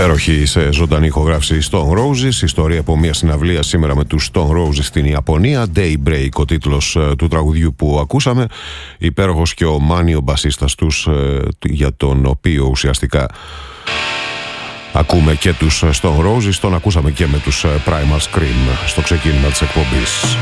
Υπέροχη σε ζωντανή ηχογράφηση Stone Roses, ιστορία από μια συναυλία σήμερα με τους Stone Roses στην Ιαπωνία. Daybreak ο τίτλος του τραγουδιού που ακούσαμε. Υπέροχος και ο Μάνι, ο μπασίστας τους, για τον οποίο ουσιαστικά ακούμε και τους Stone Roses. Τον ακούσαμε και με τους Primal Scream στο ξεκίνημα της εκπομπής.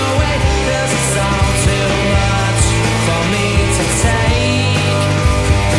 Take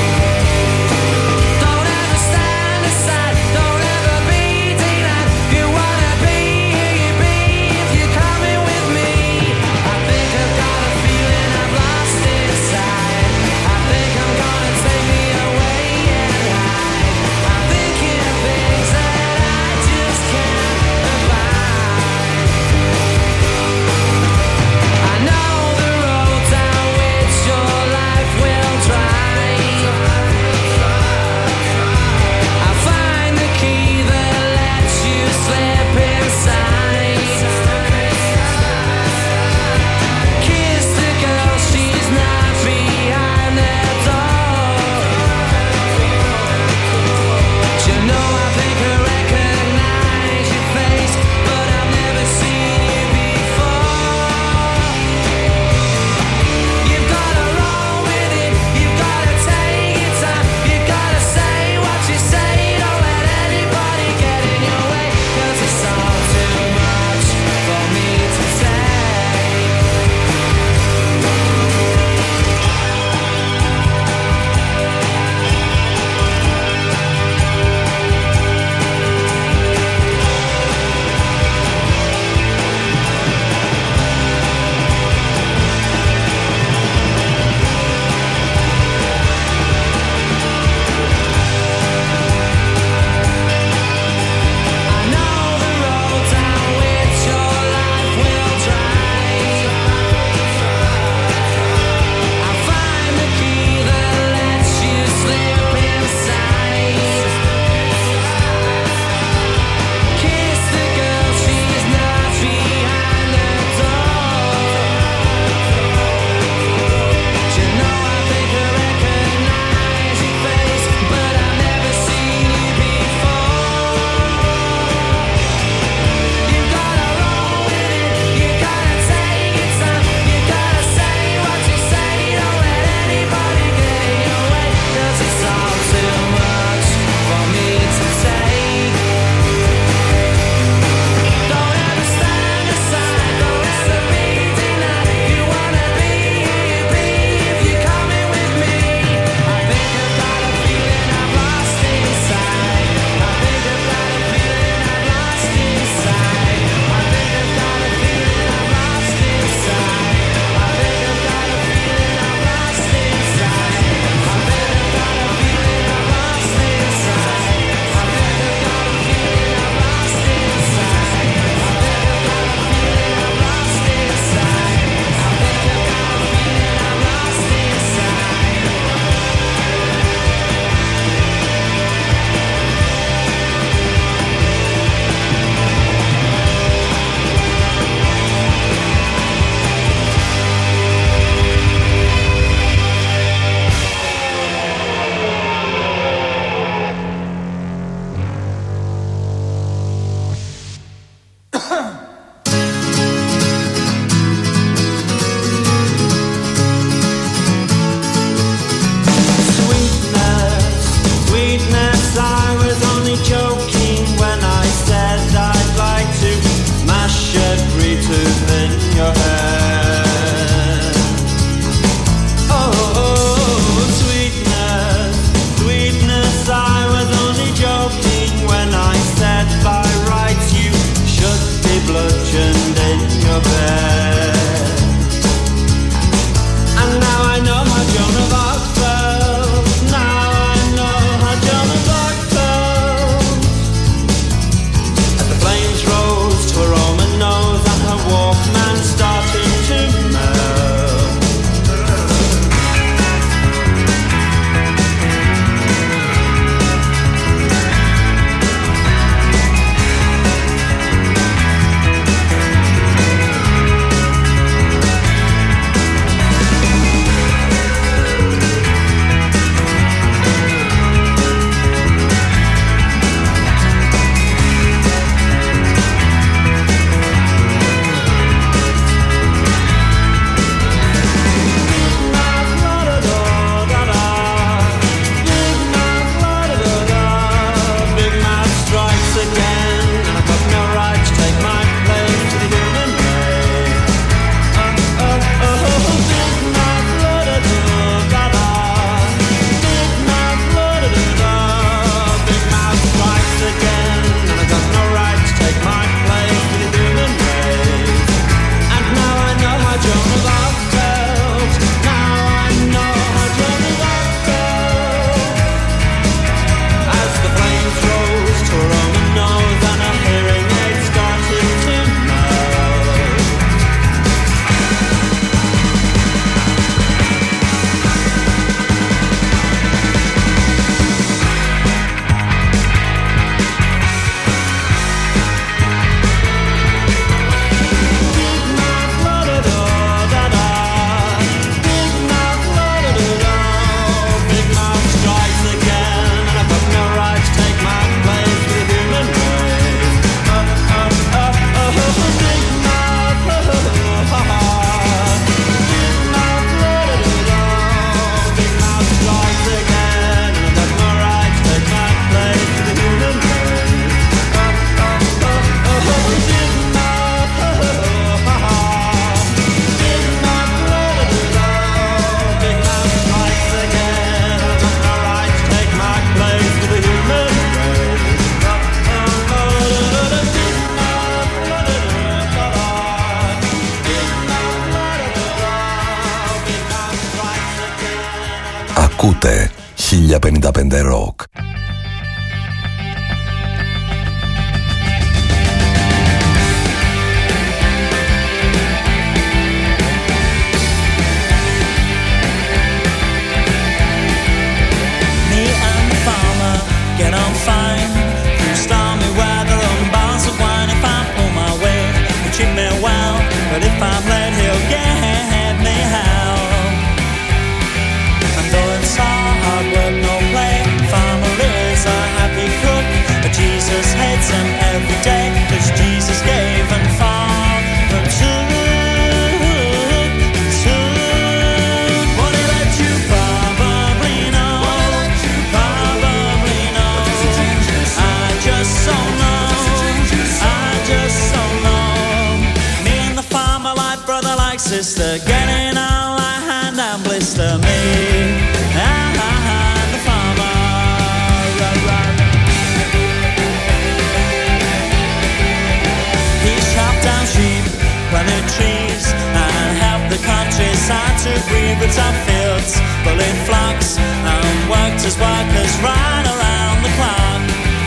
Ακούτε 1055 Rock. Get on fine through stormy weather and bars of wine. If I pull my weight, he'll treat me well. But if I'm late, he'll get me hell. And though it's all hard work, no play, farmer is a happy cook. But Jesus hates him every day, 'cause Jesus gave and far from took. What he let you probably know. Sister, getting all I hand and blister me. The farmer. He chopped down sheep, planted trees, and helped the countryside to breathe. Ripped out fields, bullied flocks, and worked as workers right around the clock.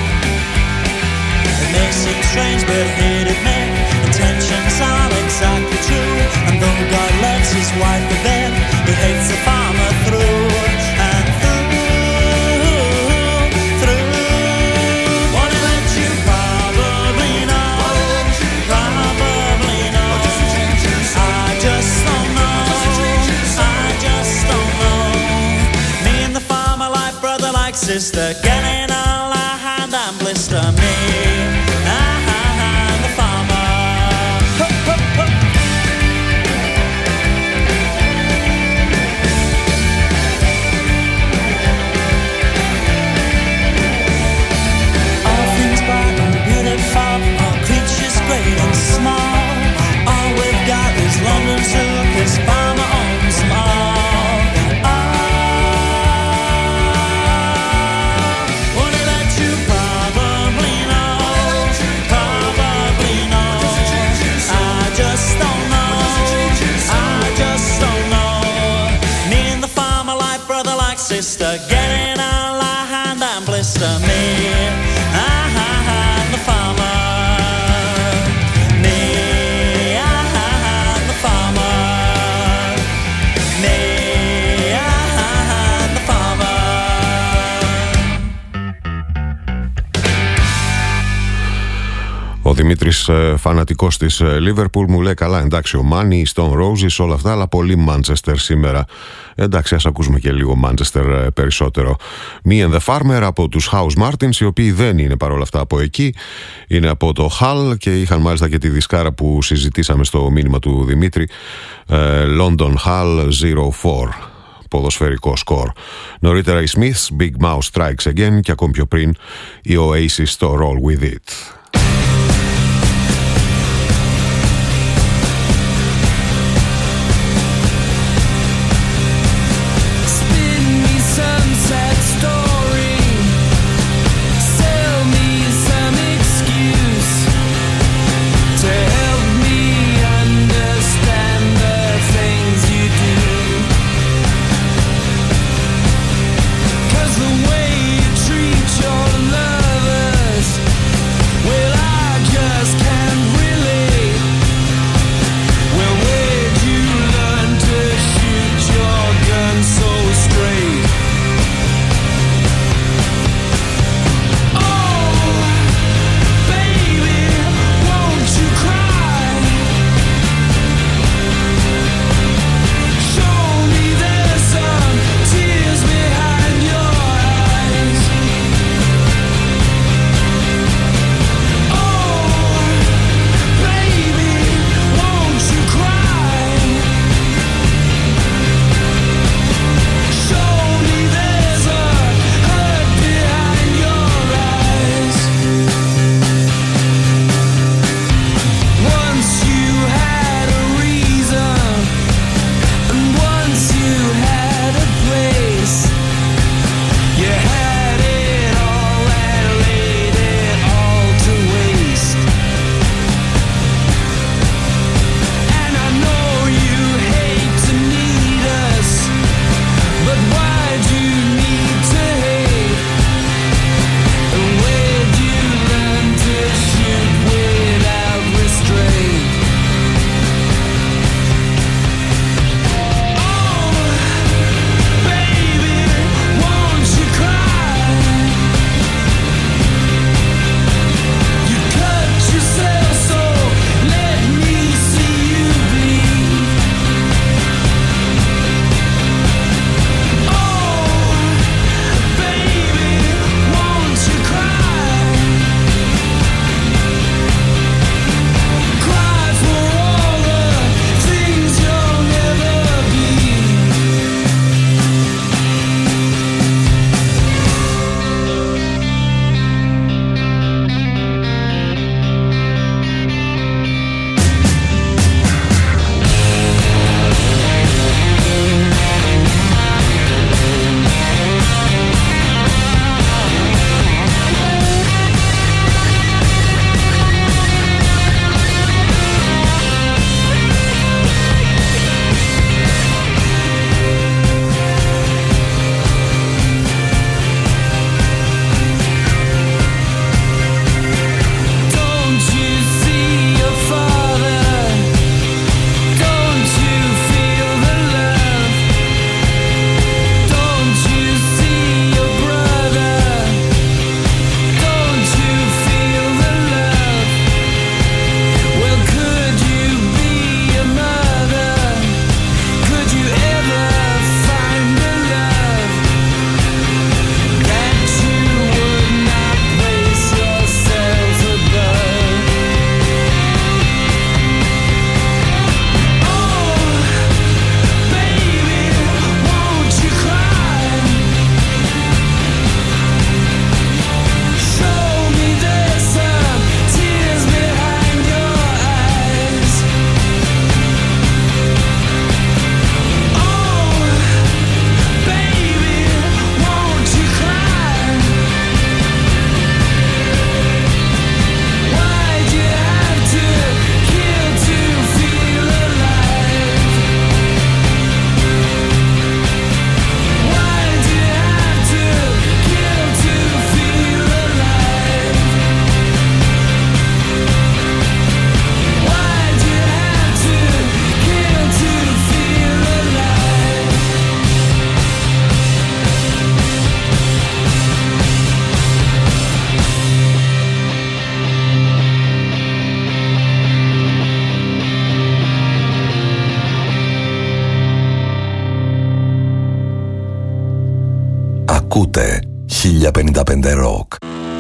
It may seem strange, but he did make intentions are exactly true. And though God loves his wife for them, he hates the farmer through and through. What he let you probably know, probably know. I just don't know, I just don't know. Me and the farmer like brother like sister, getting all our hand and blister me. London Zoo, 'cause farmer owns them all. What did I do? Probably know, probably know. I just don't know, I just don't know. Me and the farmer like brother like sister, getting all our hand and blister me. The farmer. Ο Δημήτρης, φανατικός της Liverpool, μου λέει καλά, εντάξει, ο Money, οι Stone Roses, όλα αυτά, αλλά πολύ Manchester σήμερα. Εντάξει, ας ακούσουμε και λίγο Manchester περισσότερο. Me and the Farmer από τους House Martins, οι οποίοι δεν είναι παρόλα αυτά από εκεί, είναι από το Hull και είχαν μάλιστα και τη δισκάρα που συζητήσαμε στο μήνυμα του Δημήτρη, London Hull 04. Ποδοσφαιρικό σκορ. Νωρίτερα οι Smiths, Big Mouse Strikes Again και ακόμη πιο πριν η Oasis στο Roll With It. Way you treat your lovers Ακούτε 1055 Rock.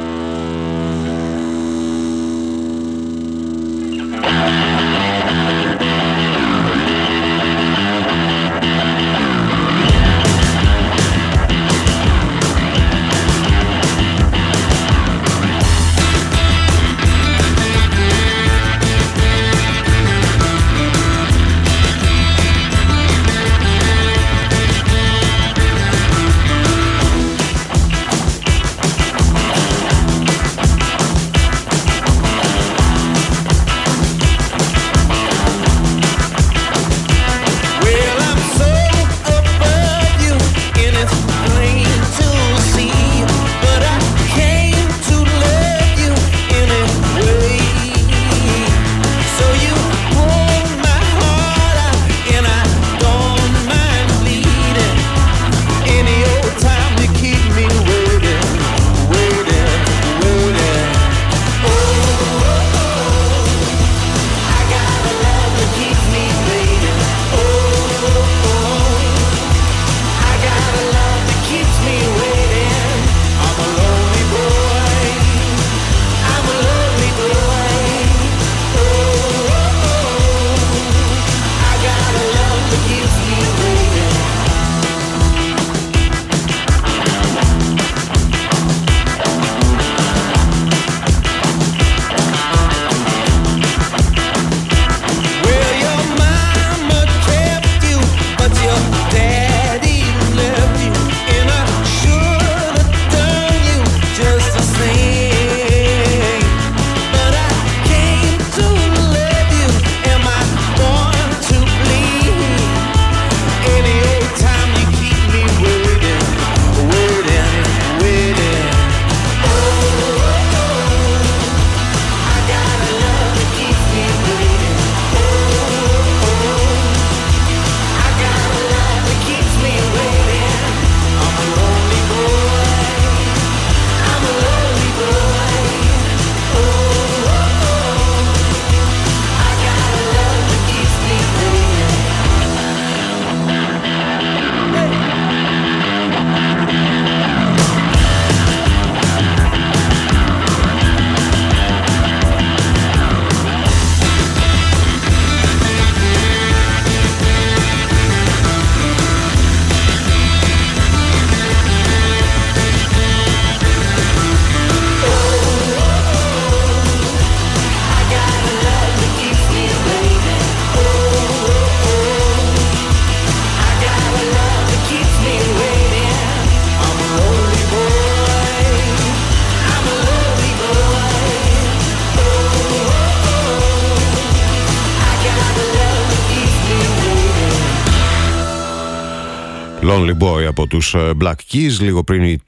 Lonely Boy από τους Black Keys, λίγο πριν οι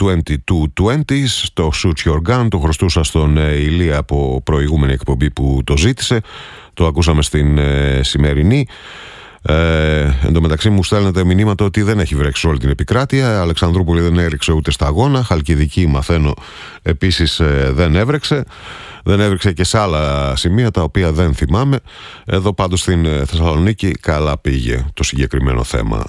2220s. Το Shoot Your Gun το χρωστούσα στον Ηλία από προηγούμενη εκπομπή που το ζήτησε. Το ακούσαμε στην σημερινή. Εν τω μεταξύ μου στέλνετε μηνύματα ότι δεν έχει βρέξει όλη την επικράτεια. Αλεξανδρούπολη δεν έριξε ούτε σταγόνα. Χαλκιδική μαθαίνω επίσης δεν έβρεξε. Δεν έβρεξε και σε άλλα σημεία τα οποία δεν θυμάμαι. Εδώ πάντως στην Θεσσαλονίκη καλά πήγε το συγκεκριμένο θέμα.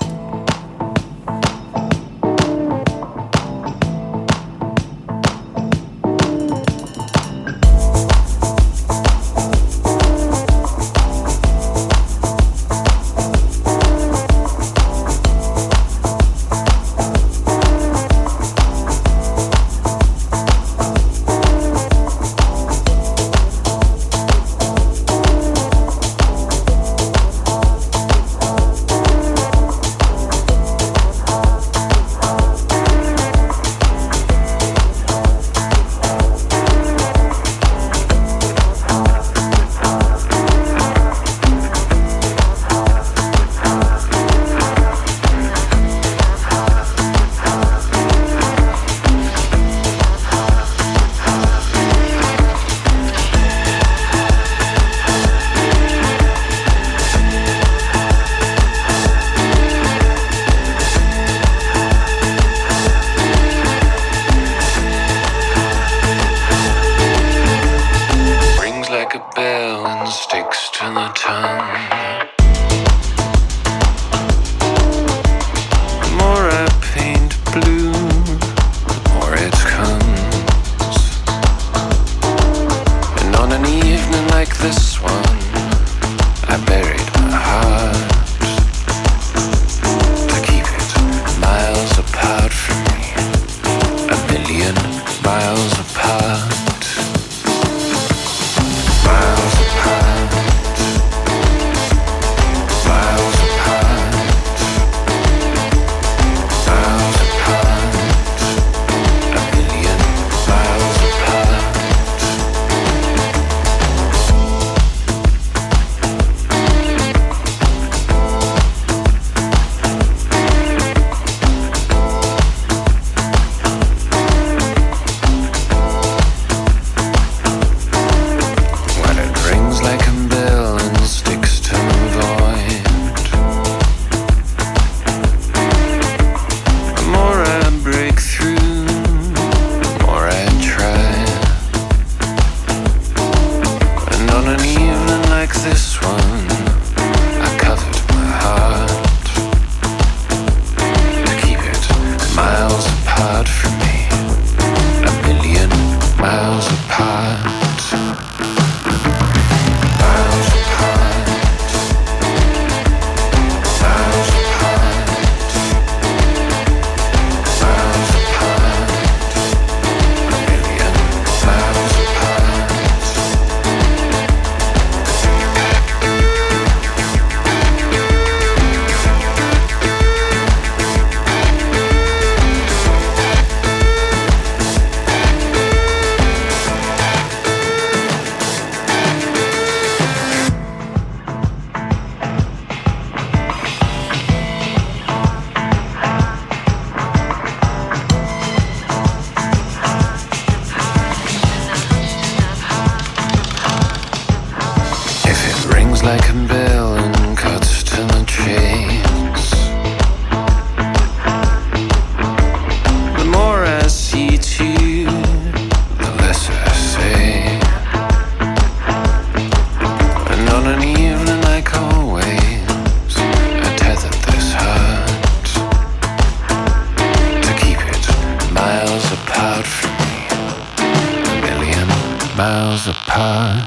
miles apart.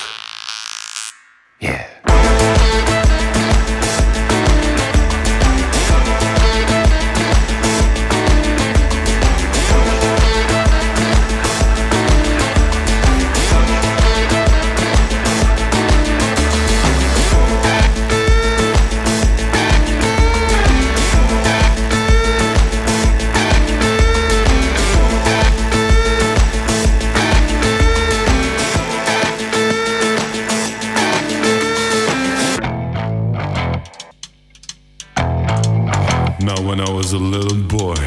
Yeah. When I was a little boy,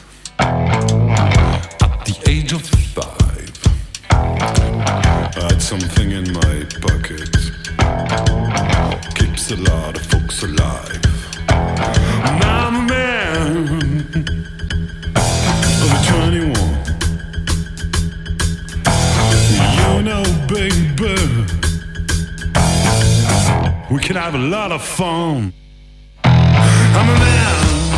at the age of 5, I had something in my pocket, keeps a lot of folks alive. Now I'm a man of 21. You know, baby, we can have a lot of fun. I'm a man.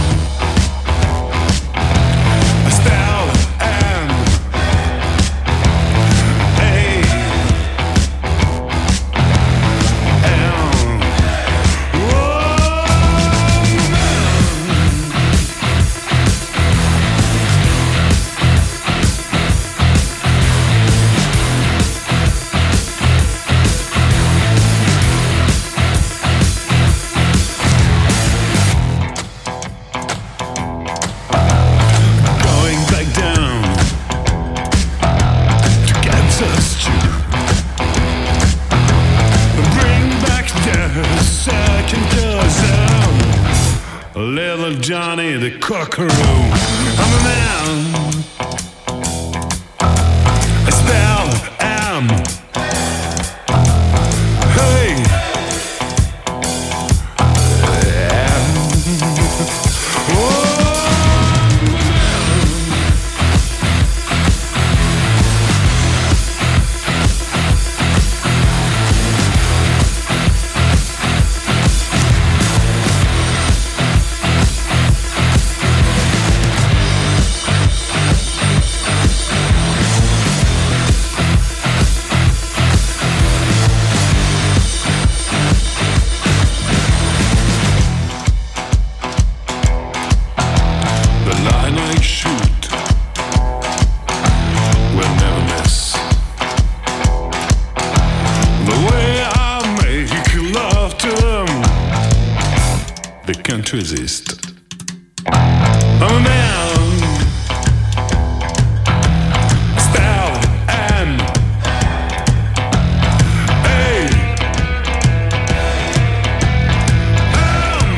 Johnny the Cockaroo. I'm a man. I spell M. Hey. M. Oh. Resist. I'm a man. Spell M. A. M.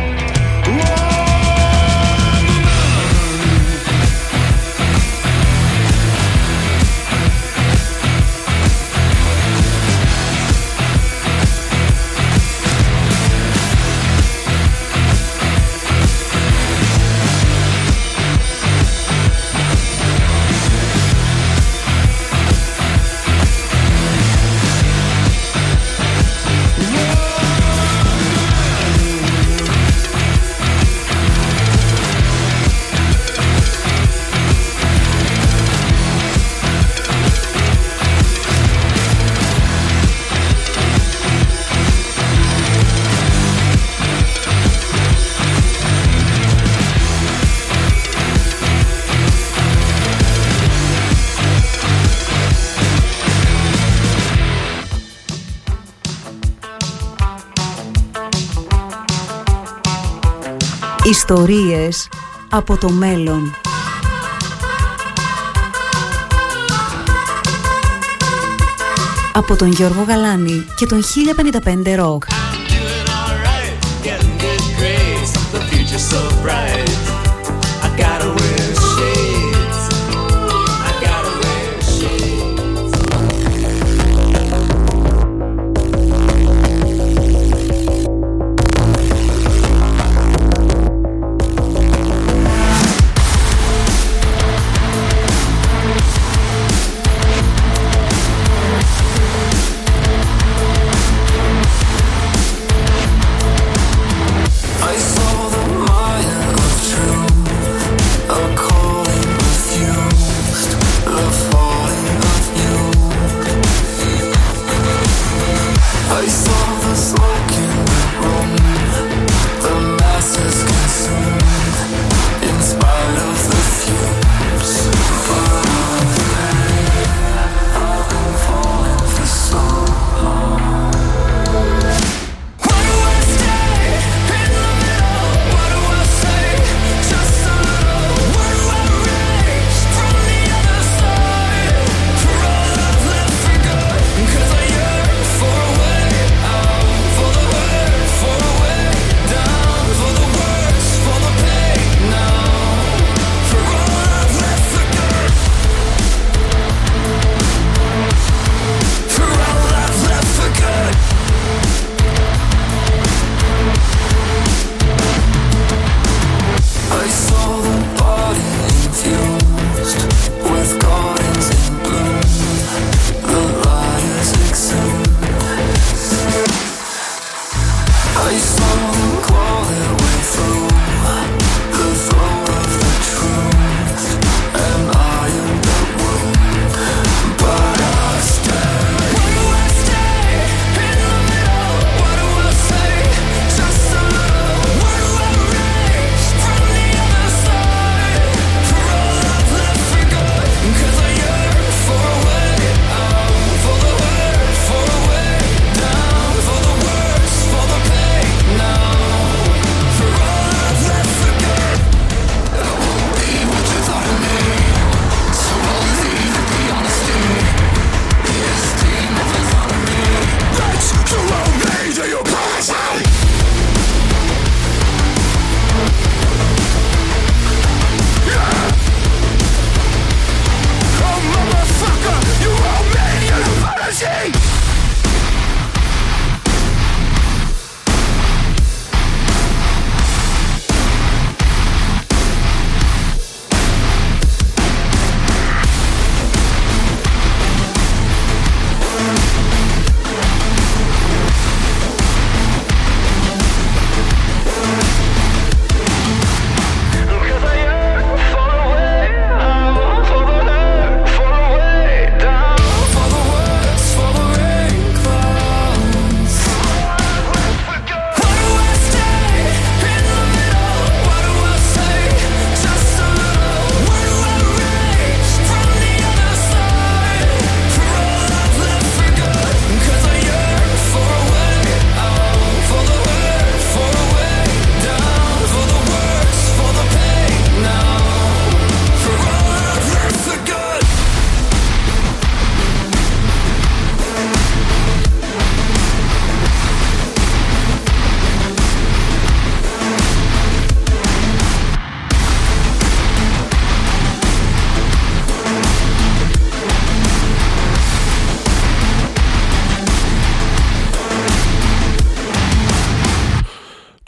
Ιστορίες από το μέλλον. Από τον Γιώργο Γαλάνη και τον 1055 Rock. I saw the Mayan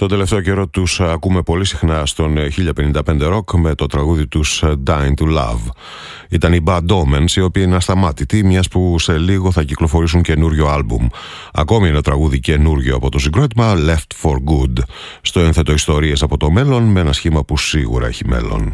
Τον τελευταίο καιρό τους ακούμε πολύ συχνά στον 1055 Rock με το τραγούδι τους Dying to Love. Ήταν οι Bad Omens, οι οποίοι είναι ασταμάτητοι, μιας που σε λίγο θα κυκλοφορήσουν καινούριο άλμπουμ. Ακόμη ένα τραγούδι καινούριο από το συγκρότημα, Left for Good. Στο ένθετο ιστορίες από το μέλλον, με ένα σχήμα που σίγουρα έχει μέλλον.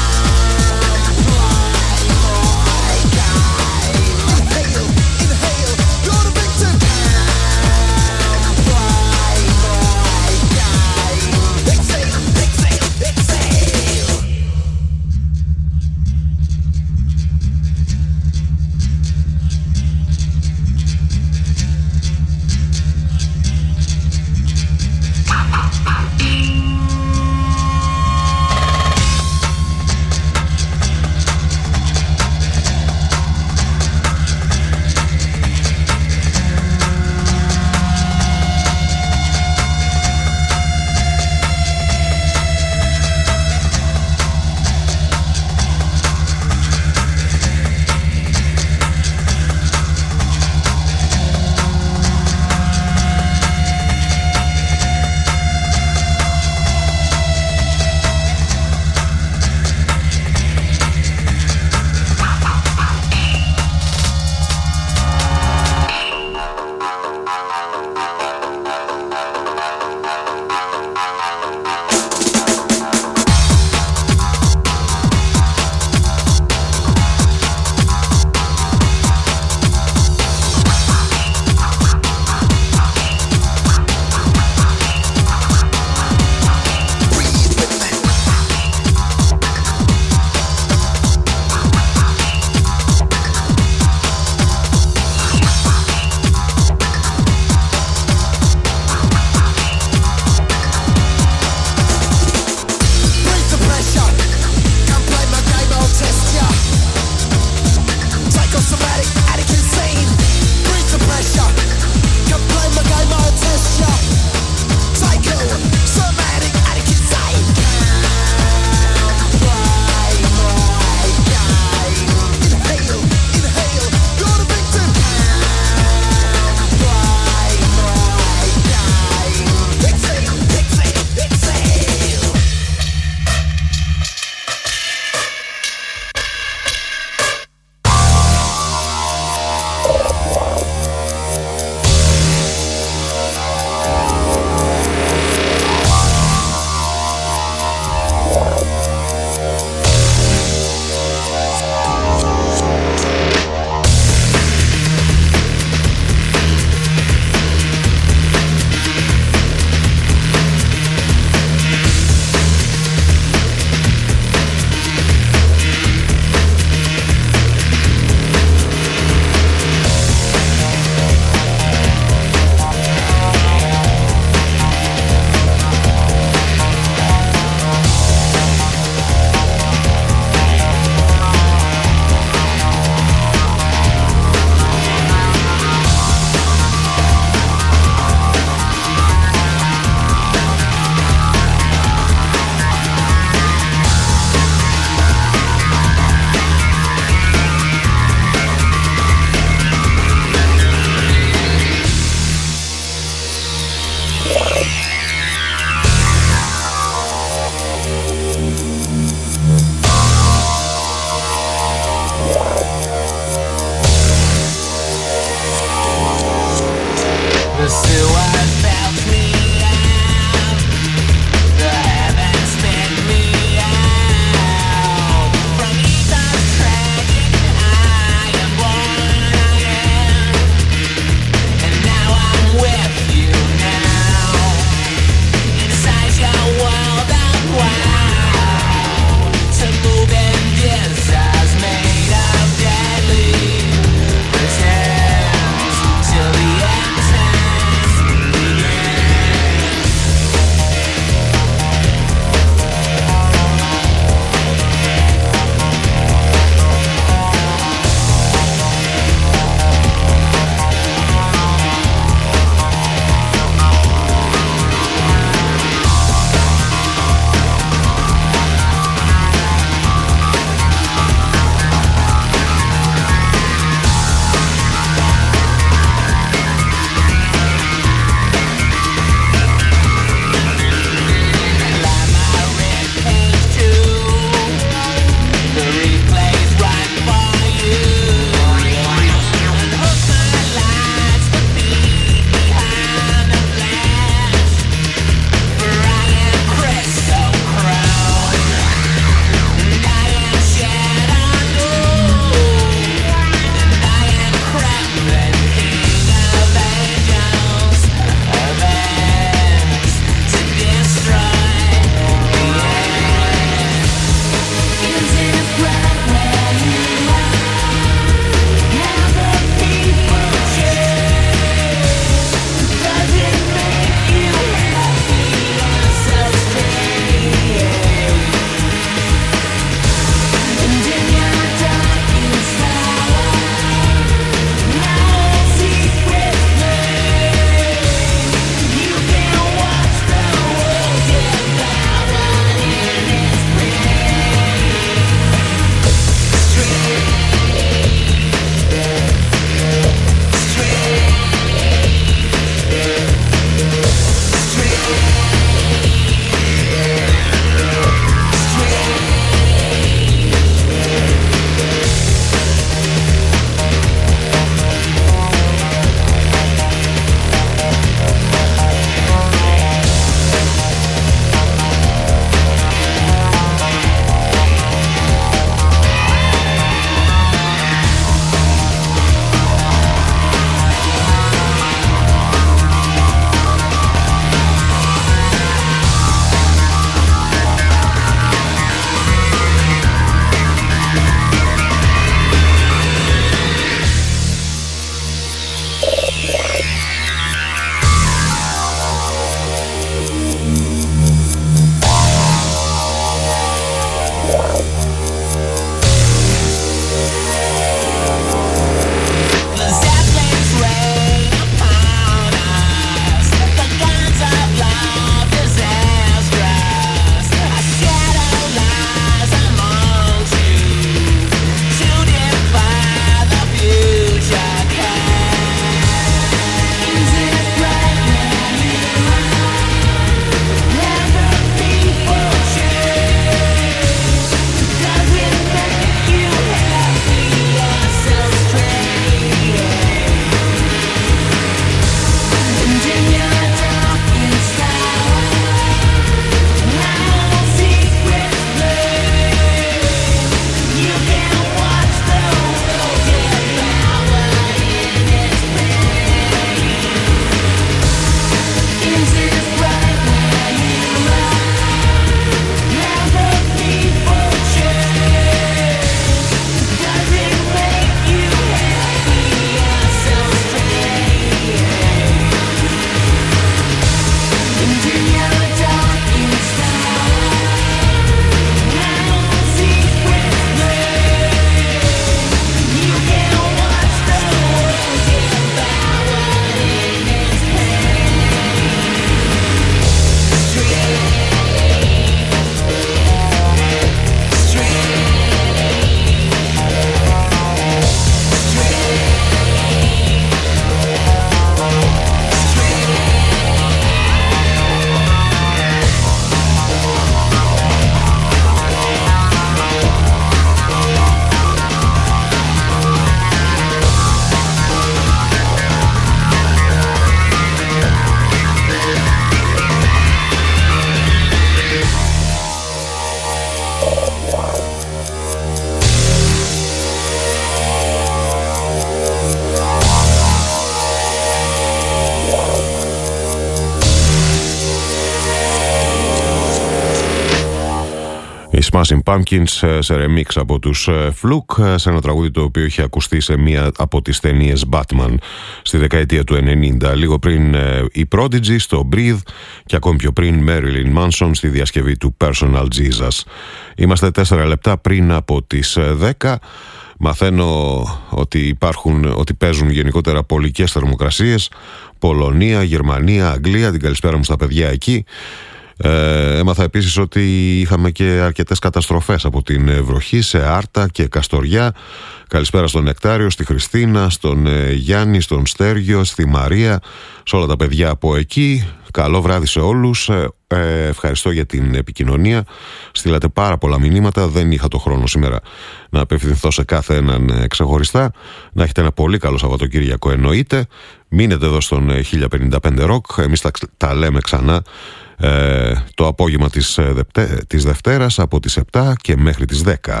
Οι Smashing Pumpkins σε remix από τους Fluke, σε ένα τραγούδι το οποίο είχε ακουστεί σε μία από τις ταινίες Batman στη δεκαετία του 90. Λίγο πριν οι Prodigy στο Breathe και ακόμη πιο πριν Marilyn Manson στη διασκευή του Personal Jesus. Είμαστε 4 λεπτά πριν από τις 10. Μαθαίνω ότι παίζουν γενικότερα πολικές θερμοκρασίες. Πολωνία, Γερμανία, Αγγλία. Την καλησπέρα μου στα παιδιά εκεί. Έμαθα επίσης ότι είχαμε και αρκετές καταστροφές από την βροχή σε Άρτα και Καστοριά. Καλησπέρα στον Νεκτάριο, στη Χριστίνα, στον Γιάννη, στον Στέργιο, στη Μαρία, σε όλα τα παιδιά από εκεί. Καλό βράδυ σε όλους. Ευχαριστώ για την επικοινωνία. Στείλατε πάρα πολλά μηνύματα. Δεν είχα το χρόνο σήμερα να απευθυνθώ σε κάθε έναν ξεχωριστά. Να έχετε ένα πολύ καλό Σαββατοκύριακο εννοείται. Μείνετε εδώ στον 1055 Rock. Εμείς τα λέμε ξανά το απόγευμα της Δευτέρας από τις 7 και μέχρι τις 10.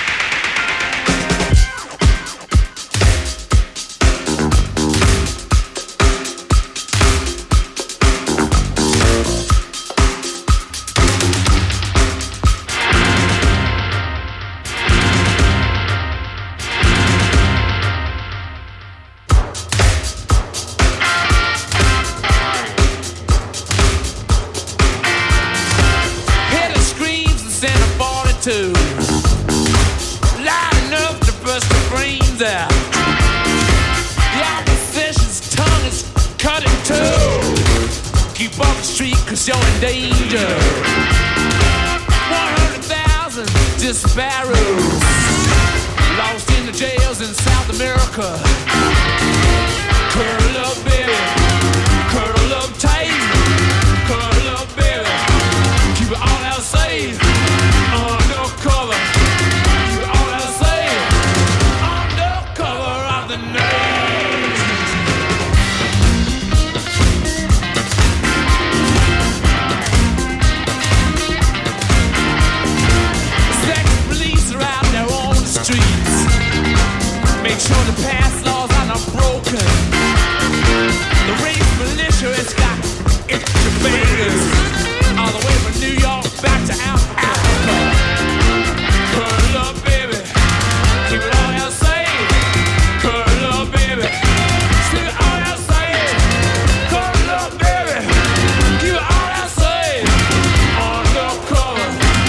You're in danger. 100,000 disparos lost in the jails in South America. Curl up, baby.